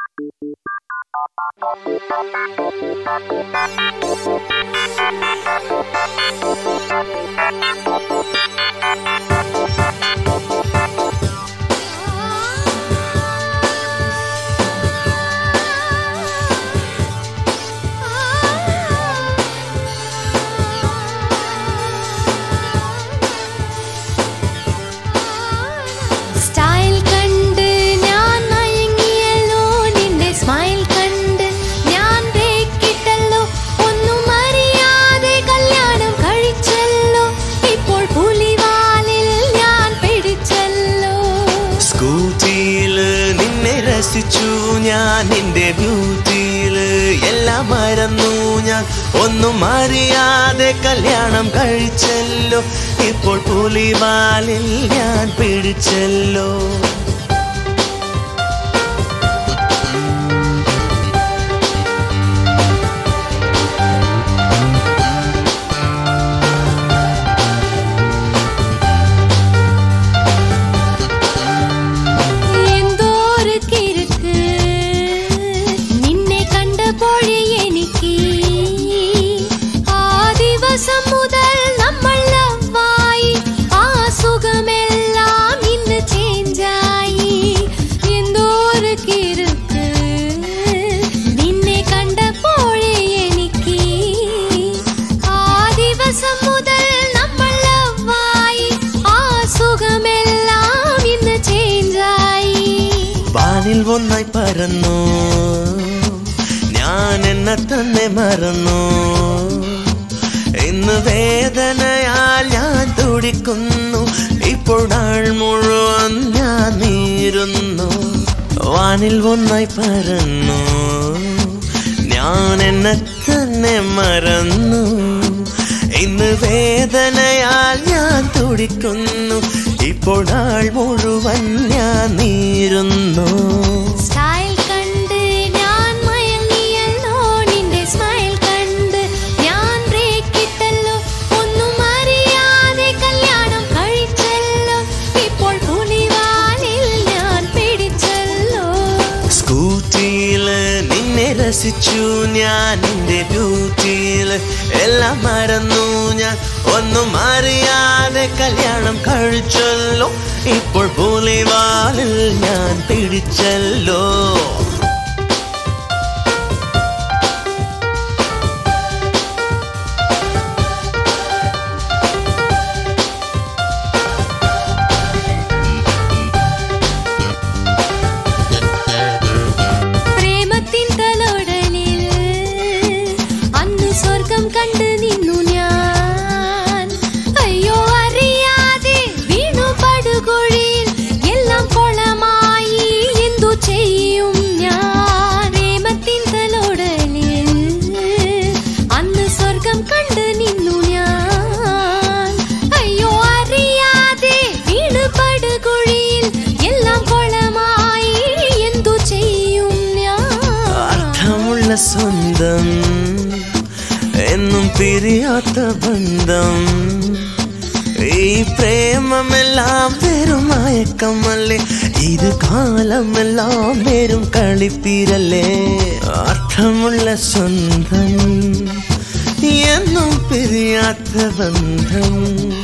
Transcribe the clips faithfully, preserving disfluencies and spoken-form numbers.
ഞാൻ നിന്റെ ബ്യൂട്ടിയില് എല്ലാം മറന്നു ഞാൻ ഒന്നും അറിയാതെ കല്യാണം കഴിച്ചല്ലോ ഇപ്പോൾ പുലിവാലിൽ ഞാൻ പിടിച്ചല്ലോ ഒന്നായി പറന്നു ഞാൻ എന്നെ തന്നെ മറന്നു ഇന്ന് വേദനയാൽ ഞാൻ തുടിക്കുന്നു ഇപ്പോൾ നാൾ മുഴുവൻ ഞാൻ നീറുന്നു വാനിൽ ഒന്നായി പറന്നു ഞാൻ എന്നെ തന്നെ മറന്നു ഇന്ന് വേദനയാൽ ഞാൻ തുടിക്കുന്നു ഇപ്പോൾ നാൾ മുഴുവൻ ഞാൻ നീറുന്നു സ്റ്റൈൽ കണ്ട് ഞാൻ മയങ്ങിയല്ലോ നിന്റെ സ്മൈൽ കണ്ട് ഞാൻ ബ്രേക്ക് ഇട്ടല്ലോ ഒന്നും അറിയാതെ കല്യാണം കഴിച്ചല്ലോ ഇപ്പോൾ പുലിവാലിൽ ഞാൻ പിടിച്ചല്ലോ സ്കൂട്ടിയില് നിന്നെ രസിച്ചു ഞാൻ നിന്റെ ബ്യൂട്ടിയില് എല്ലാം മറന്നു ഞാൻ ഒന്നും അറിയാതെ കല്യാണം കഴിച്ചല്ലോ ഇപ്പോൾ പുലിവാലിൽ ഞാൻ പിടിച്ചല്ലോ പ്രേമത്തിൻ തലോടലിൽ അന്ന് സ്വർഗം കണ്ട് നിന്നു ഞാൻ അയ്യോ അറിയാതെ വീണു പടുകുഴിയിൽ എല്ലാം കൊളമായി എന്തു ചെയ്യും ഞാൻ പ്രേമത്തിൻ തലോടലിൽ അന്ന് സ്വർഗം കണ്ട് നിന്നു ഞാൻ അയ്യോ അറിയാതെ വീണു പടുകുഴിയിൽ എല്ലാം കൊളമായി എന്തു ചെയ്യും ഞാൻ അർത്ഥമുള്ള സ്വന്തം എന്നും പിരിയാത്ത ബന്ധം ഈ പ്രേമമെല്ലാം വെറും മയക്കമല്ലേ ഇത് കാലമെല്ലാം വെറും കളിപ്പീരല്ലേ അർത്ഥമുള്ള സ്വന്തം എന്നും പിരിയാത്ത ബന്ധം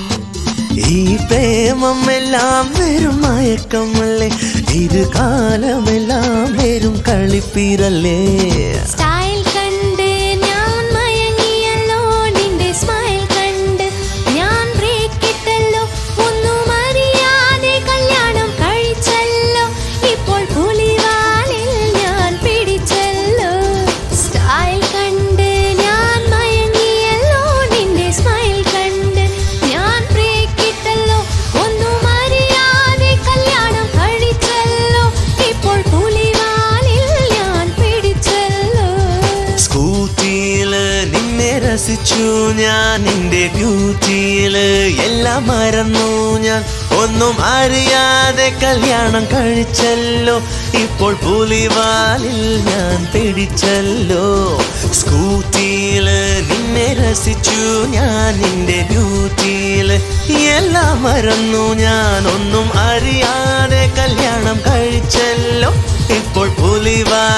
ഈ പ്രേമമെല്ലാം വെറും മയക്കമല്ലേ ഇത് കാലമെല്ലാം വെറും കളിപ്പീരല്ലേ സ്റ്റൈൽ കണ്ട് ഞാൻ മയങ്ങിയല്ലോ നിന്റെ സ്മൈൽ കണ്ട് ഞാൻ ബ്രേക്ക് ഇട്ടല്ലോ ഒന്നും അറിയാതെ കല്യാണം കഴിച്ചല്ലോ ഇപ്പോൾ പുലിവാലിൽ ഞാൻ പിടിച്ചല്ലോ സ്റ്റൈൽ കണ്ട് ഞാൻ മയങ്ങിയല്ലോ നിന്റെ സ്മൈൽ കണ്ട് ഞാൻ ബ്രേക്ക് ഇട്ടല്ലോ ഒന്നും അറിയാതെ കല്യാണം കഴിച്ചല്ലോ ഇപ്പോൾ പുലിവാലിൽ ഞാൻ പിടിച്ചല്ലോ സ്കൂട്ടിയില് നിന്നെ രസിച്ചു ഞാൻ നിന്റെ ബ്യൂട്ടിയില് എല്ലാം മറന്നു ഞാൻ ഒന്നും അറിയാതെ കല്യാണം കഴിച്ചല്ലോ ഇപ്പോൾ പുലിവാലിൽ ഞാൻ പിടിച്ചല്ലോ സ്കൂട്ടിയില് നിന്നെ രസിച്ചു ഞാൻ നിന്റെ ബ്യൂട്ടിയില് എല്ലാം മറന്നു ഞാൻ ഒന്നും അറിയാതെ കല്യാണം കഴിച്ചല്ലോ ഇപ്പോൾ പുലിവാലിൽ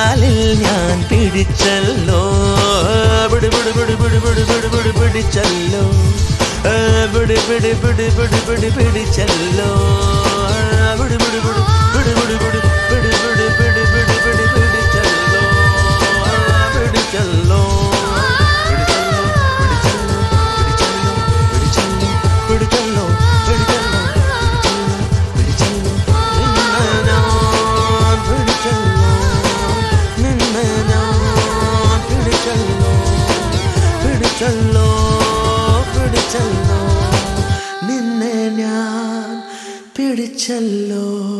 പിടിച്ചല്ലോ പിടി പിടി പിടി പിടി പിടി പിടിച്ചല്ലോ പിടി പിടി പിടി പിടി പിടി പിടി പിടി പിടി പിടി പിടി പിടി പിടിച്ചല്ലോ പിടിച്ചല്ലോ പിടിച്ചല്ലോ പിടിച്ചല്ലോ പിടിച്ചല്ലോ നിന്നെ ഞാൻ പിടിച്ചല്ലോ പിടിച്ചല്ലോ പിടിച്ചല്ലോ നിന്നെ ഞാൻ പിടിച്ചല്ലോ